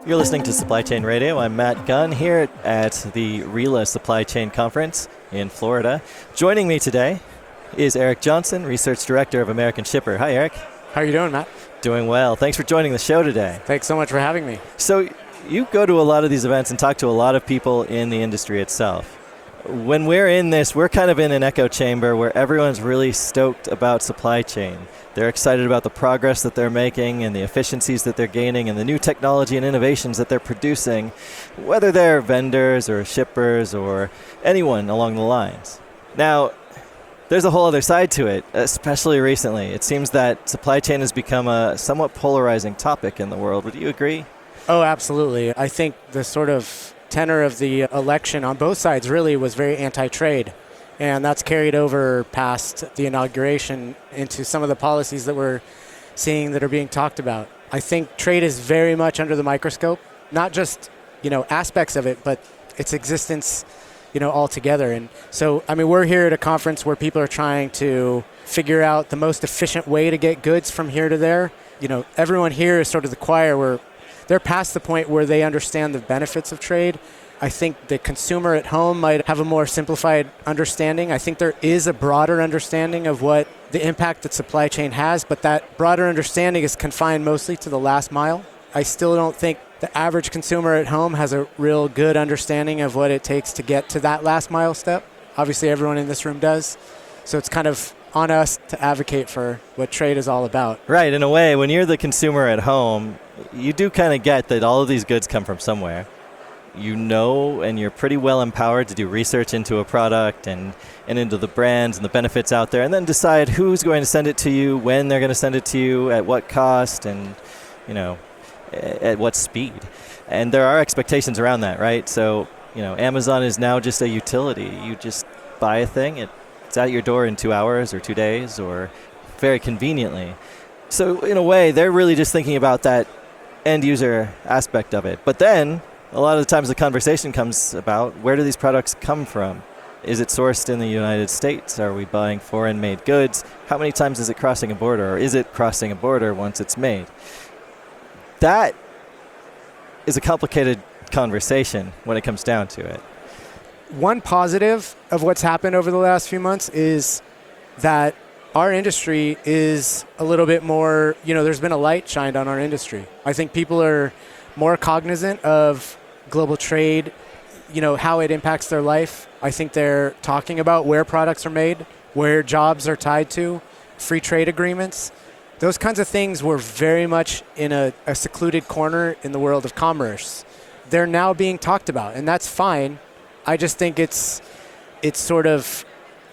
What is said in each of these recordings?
You're listening to Supply Chain Radio. I'm Matt Gunn here at the RILA Supply Chain Conference in Florida. Joining me today is Eric Johnson, Research Director of American Shipper. Hi, Eric. How are you doing, Matt? Doing well. Thanks for joining the show today. Thanks so much for having me. So you go to a lot of these events and talk to a lot of people in the industry itself. When we're in this, we're kind of in an echo chamber where everyone's really stoked about supply chain. They're excited about the progress that they're making and the efficiencies that they're gaining and the new technology and innovations that they're producing, whether they're vendors or shippers or anyone along the lines. Now, there's a whole other side to it, especially recently. It seems that supply chain has become a somewhat polarizing topic in the world. Would you agree? Oh, absolutely. I think the sort of tenor of the election on both sides really was very anti-trade. And that's carried over past the inauguration into some of the policies that we're seeing that are being talked about. I think trade is very much under the microscope, not just, aspects of it, but its existence, altogether. And so, we're here at a conference where people are trying to figure out the most efficient way to get goods from here to there. Everyone here is sort of the choir where they're past the point where they understand the benefits of trade. I think the consumer at home might have a more simplified understanding. I think there is a broader understanding of what the impact that supply chain has, but that broader understanding is confined mostly to the last mile. I still don't think the average consumer at home has a real good understanding of what it takes to get to that last mile step. Obviously, everyone in this room does. So it's kind of on us to advocate for what trade is all about. Right. In a way, when you're the consumer at home, you do kind of get that all of these goods come from somewhere. And you're pretty well empowered to do research into a product and into the brands and the benefits out there, and then decide who's going to send it to you, when they're going to send it to you, at what cost, and at what speed. And there are expectations around that, right? So, Amazon is now just a utility. You just buy a thing, it's at your door in 2 hours or 2 days or very conveniently. So in a way, they're really just thinking about that end user aspect of it. But then a lot of the times the conversation comes about, where do these products come from? Is it sourced in the United States? Are we buying foreign-made goods? How many times is it crossing a border? Or is it crossing a border once it's made? That is a complicated conversation when it comes down to it. One positive of what's happened over the last few months is that our industry is a little bit more, there's been a light shined on our industry. I think people are more cognizant of global trade, how it impacts their life. I think they're talking about where products are made, where jobs are tied to, free trade agreements. Those kinds of things were very much in a secluded corner in the world of commerce. They're now being talked about, and that's fine. I just think it's sort of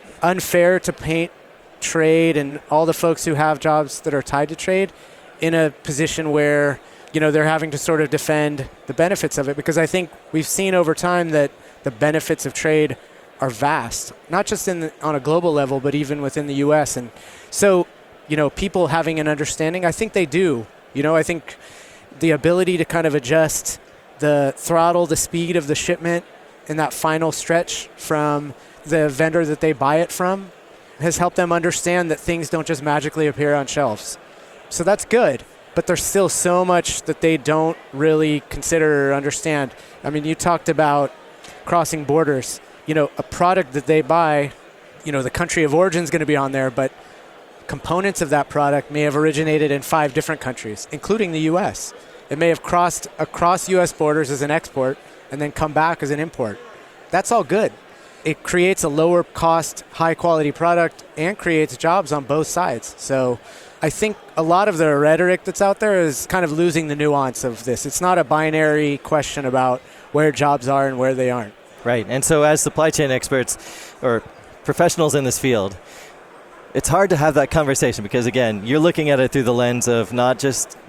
unfair to paint trade and all the folks who have jobs that are tied to trade in a position where they're having to sort of defend the benefits of it, because I think we've seen over time that the benefits of trade are vast, not just on a global level, but even within the U.S. And so, people having an understanding, I think they do. I think the ability to kind of adjust the throttle, the speed of the shipment in that final stretch from the vendor that they buy it from has helped them understand that things don't just magically appear on shelves. So that's good. But there's still so much that they don't really consider or understand. You talked about crossing borders. A product that they buy, the country of origin is going to be on there, but components of that product may have originated in 5 different countries, including the U.S. It may have crossed across U.S. borders as an export and then come back as an import. That's all good. It creates a lower cost, high quality product and creates jobs on both sides. So I think a lot of the rhetoric that's out there is kind of losing the nuance of this. It's not a binary question about where jobs are and where they aren't. Right. And so as supply chain experts or professionals in this field, it's hard to have that conversation because, again, you're looking at it through the lens of not just,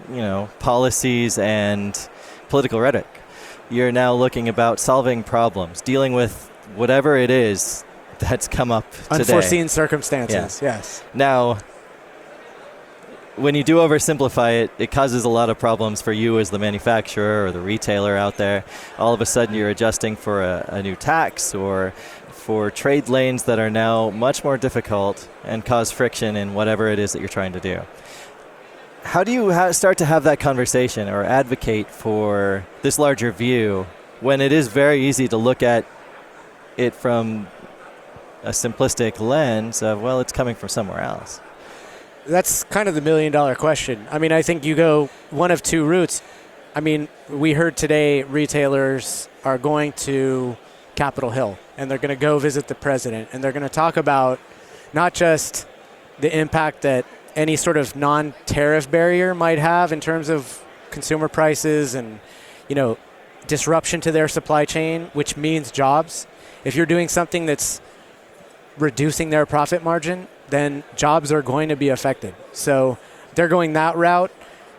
policies and political rhetoric. You're now looking about solving problems, dealing with whatever it is that's come up today. Unforeseen circumstances, yes. Now, when you do oversimplify it, it causes a lot of problems for you as the manufacturer or the retailer out there. All of a sudden you're adjusting for a new tax or for trade lanes that are now much more difficult and cause friction in whatever it is that you're trying to do. How do you start to have that conversation or advocate for this larger view when it is very easy to look at it from a simplistic lens of, well, it's coming from somewhere else? That's kind of the million-dollar question. I mean, I think you go one of two routes. I mean, we heard today retailers are going to Capitol Hill, and they're going to go visit the president, and they're going to talk about not just the impact that any sort of non-tariff barrier might have in terms of consumer prices and, disruption to their supply chain, which means jobs. If you're doing something that's reducing their profit margin, then jobs are going to be affected. So they're going that route.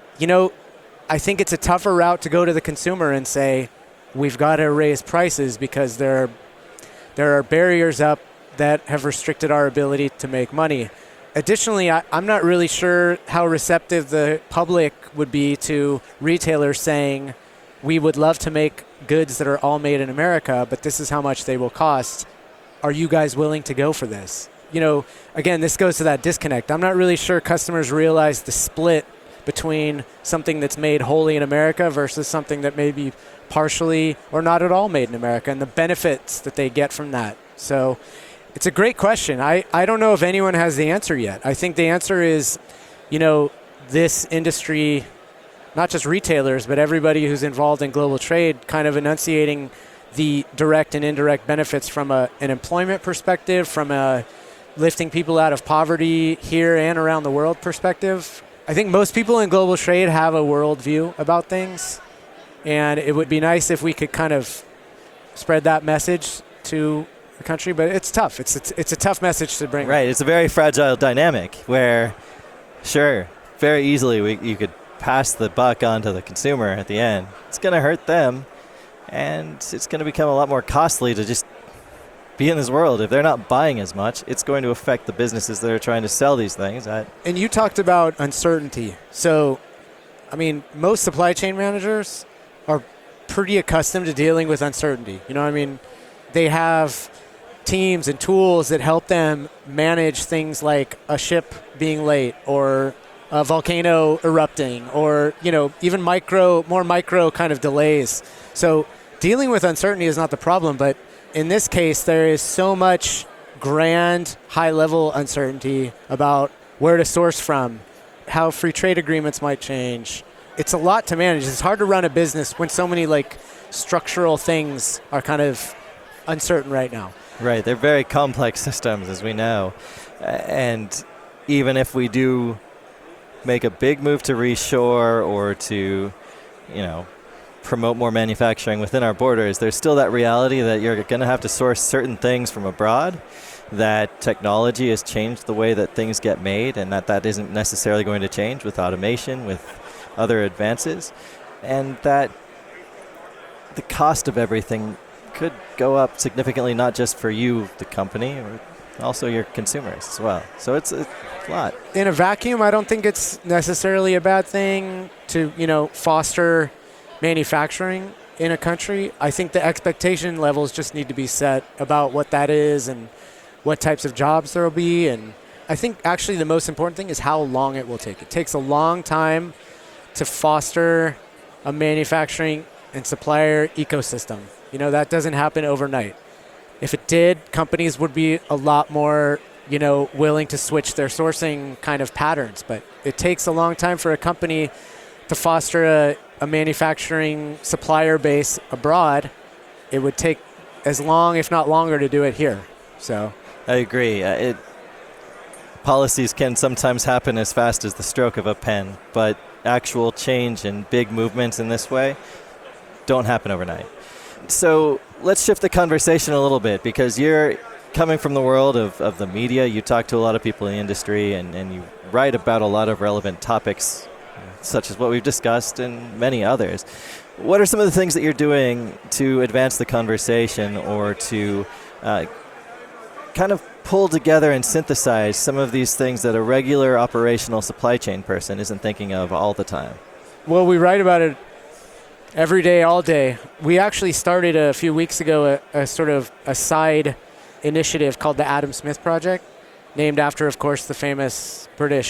I think it's a tougher route to go to the consumer and say, we've got to raise prices because there are barriers up that have restricted our ability to make money. Additionally, I'm not really sure how receptive the public would be to retailers saying, we would love to make goods that are all made in America, but this is how much they will cost. Are you guys willing to go for this? Again, this goes to that disconnect. I'm not really sure customers realize the split between something that's made wholly in America versus something that may be partially or not at all made in America and the benefits that they get from that. So it's a great question. I don't know if anyone has the answer yet. I think the answer is, this industry, not just retailers, but everybody who's involved in global trade, kind of enunciating the direct and indirect benefits from an employment perspective, from a lifting people out of poverty here and around the world perspective. I think most people in global trade have a worldview about things, and it would be nice if we could kind of spread that message to the country, but it's tough. It's a tough message to bring. Right, it's a very fragile dynamic where, sure, very easily you could pass the buck on to the consumer at the end. It's going to hurt them, and it's going to become a lot more costly to just be in this world. If they're not buying as much, it's going to affect the businesses that are trying to sell these things. And you talked about uncertainty. So, I mean, most supply chain managers are pretty accustomed to dealing with uncertainty. They have teams and tools that help them manage things like a ship being late or a volcano erupting or, even more micro kind of delays. So dealing with uncertainty is not the problem, but in this case, there is so much grand, high-level uncertainty about where to source from, how free trade agreements might change. It's a lot to manage. It's hard to run a business when so many structural things are kind of uncertain right now. Right, they're very complex systems, as we know. And even if we do make a big move to reshore or to, promote more manufacturing within our borders, there's still that reality that you're going to have to source certain things from abroad, that technology has changed the way that things get made, and that isn't necessarily going to change with automation, with other advances, and that the cost of everything could go up significantly, not just for you, the company, or also your consumers as well. So it's a lot. In a vacuum, I don't think it's necessarily a bad thing to, foster manufacturing in a country. I think the expectation levels just need to be set about what that is and what types of jobs there will be. And I think actually the most important thing is how long it will take. It takes a long time to foster a manufacturing and supplier ecosystem. That doesn't happen overnight. If it did, companies would be a lot more, willing to switch their sourcing kind of patterns. But it takes a long time for a company to foster a manufacturing supplier base abroad. It would take as long, if not longer, to do it here. So I agree. Policies can sometimes happen as fast as the stroke of a pen, but actual change and big movements in this way don't happen overnight. So let's shift the conversation a little bit, because you're coming from the world of the media. You talk to a lot of people in the industry, and you write about a lot of relevant topics, such as what we've discussed and many others. What are some of the things that you're doing to advance the conversation, or to kind of pull together and synthesize some of these things that a regular operational supply chain person isn't thinking of all the time? Well, we write about it every day, all day. We actually started a few weeks ago a sort of a side initiative called the Adam Smith Project, named after, of course, the famous British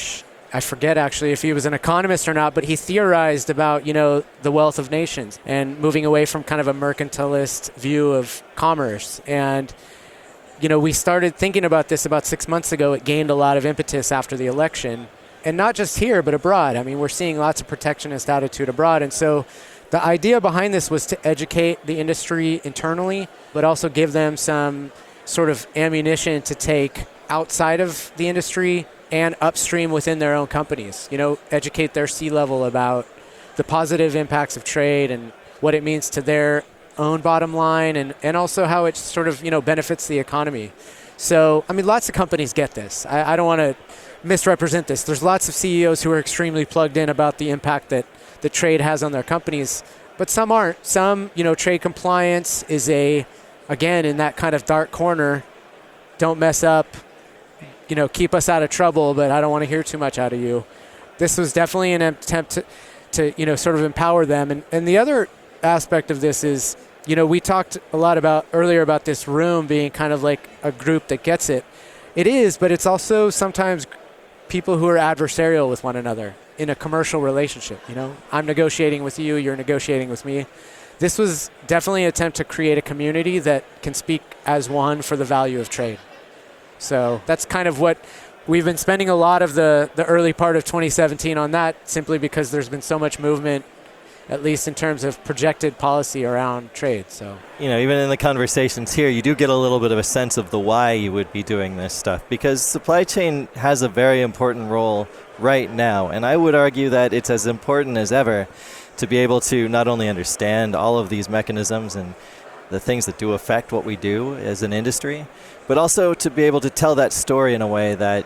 I forget actually if he was an economist or not, but he theorized about, the wealth of nations and moving away from kind of a mercantilist view of commerce. And, we started thinking about this about 6 months ago. It gained a lot of impetus after the election. And not just here, but abroad. I mean, we're seeing lots of protectionist attitude abroad. And so the idea behind this was to educate the industry internally, but also give them some sort of ammunition to take outside of the industry and upstream within their own companies. Educate their C-level about the positive impacts of trade and what it means to their own bottom line, and also how it sort of, benefits the economy. So, I mean, lots of companies get this. I don't want to misrepresent this. There's lots of CEOs who are extremely plugged in about the impact that the trade has on their companies, but some aren't. Some, trade compliance is again, in that kind of dark corner, don't mess up, keep us out of trouble, but I don't want to hear too much out of you. This was definitely an attempt to sort of empower them. And the other aspect of this is, we talked a lot earlier about this room being kind of like a group that gets it. It is, but it's also sometimes people who are adversarial with one another in a commercial relationship. I'm negotiating with you, you're negotiating with me. This was definitely an attempt to create a community that can speak as one for the value of trade. So that's kind of what we've been spending a lot of the early part of 2017 on, that simply because there's been so much movement, at least in terms of projected policy around trade. So, even in the conversations here, you do get a little bit of a sense of the why you would be doing this stuff, because supply chain has a very important role right now. And I would argue that it's as important as ever to be able to not only understand all of these mechanisms and the things that do affect what we do as an industry, but also to be able to tell that story in a way that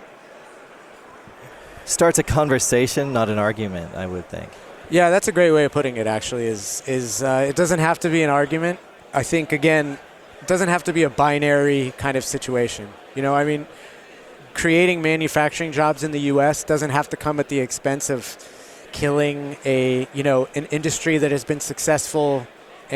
starts a conversation, not an argument, I would think. Yeah, that's a great way of putting it, actually, is it doesn't have to be an argument. I think, again, it doesn't have to be a binary kind of situation. Creating manufacturing jobs in the U.S. doesn't have to come at the expense of killing an industry that has been successful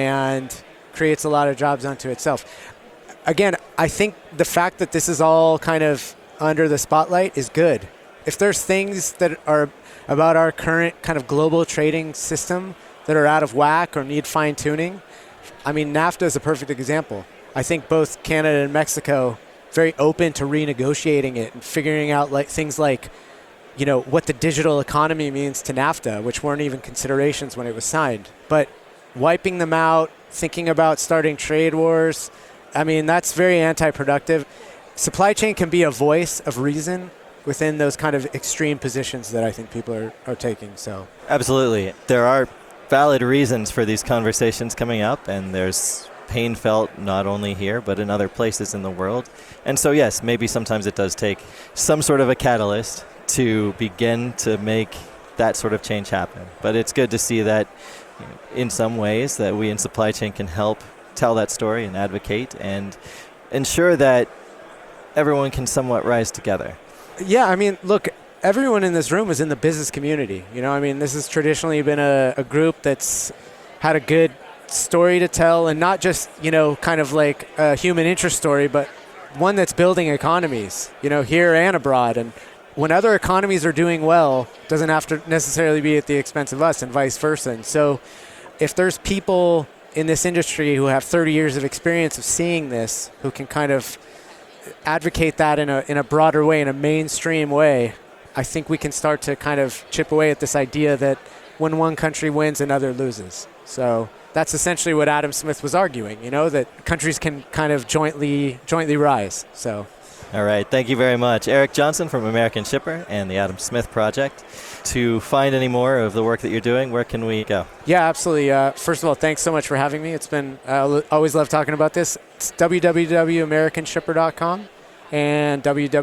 and creates a lot of jobs unto itself. Again, I think the fact that this is all kind of under the spotlight is good. If there's things that are about our current kind of global trading system that are out of whack or need fine-tuning, NAFTA is a perfect example. I think both Canada and Mexico very open to renegotiating it and figuring out things like, what the digital economy means to NAFTA, which weren't even considerations when it was signed. But wiping them out, thinking about starting trade wars, that's very anti-productive. Supply chain can be a voice of reason within those kind of extreme positions that I think people are taking. So absolutely. There are valid reasons for these conversations coming up, and there's pain felt not only here, but in other places in the world. And so, yes, maybe sometimes it does take some sort of a catalyst to begin to make that sort of change happen. But it's good to see that in some ways that we in supply chain can help tell that story and advocate and ensure that everyone can somewhat rise together. Yeah, look, everyone in this room is in the business community. This has traditionally been a group that's had a good story to tell, and not just, kind of like a human interest story, but one that's building economies, here and abroad. And when other economies are doing well, it doesn't have to necessarily be at the expense of us, and vice versa. And so if there's people in this industry who have 30 years of experience of seeing this, who can kind of advocate that in a broader way, in a mainstream way, I think we can start to kind of chip away at this idea that when one country wins, another loses. So that's essentially what Adam Smith was arguing, that countries can kind of jointly rise. So. All right. Thank you very much. Eric Johnson from American Shipper and the Adam Smith Project. To find any more of the work that you're doing, where can we go? Yeah, absolutely. First of all, thanks so much for having me. It's been, I always love talking about this. It's www.americanshipper.com and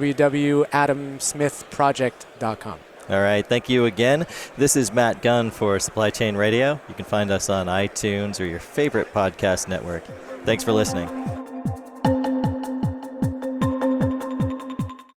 www.adamsmithproject.com. All right. Thank you again. This is Matt Gunn for Supply Chain Radio. You can find us on iTunes or your favorite podcast network. Thanks for listening.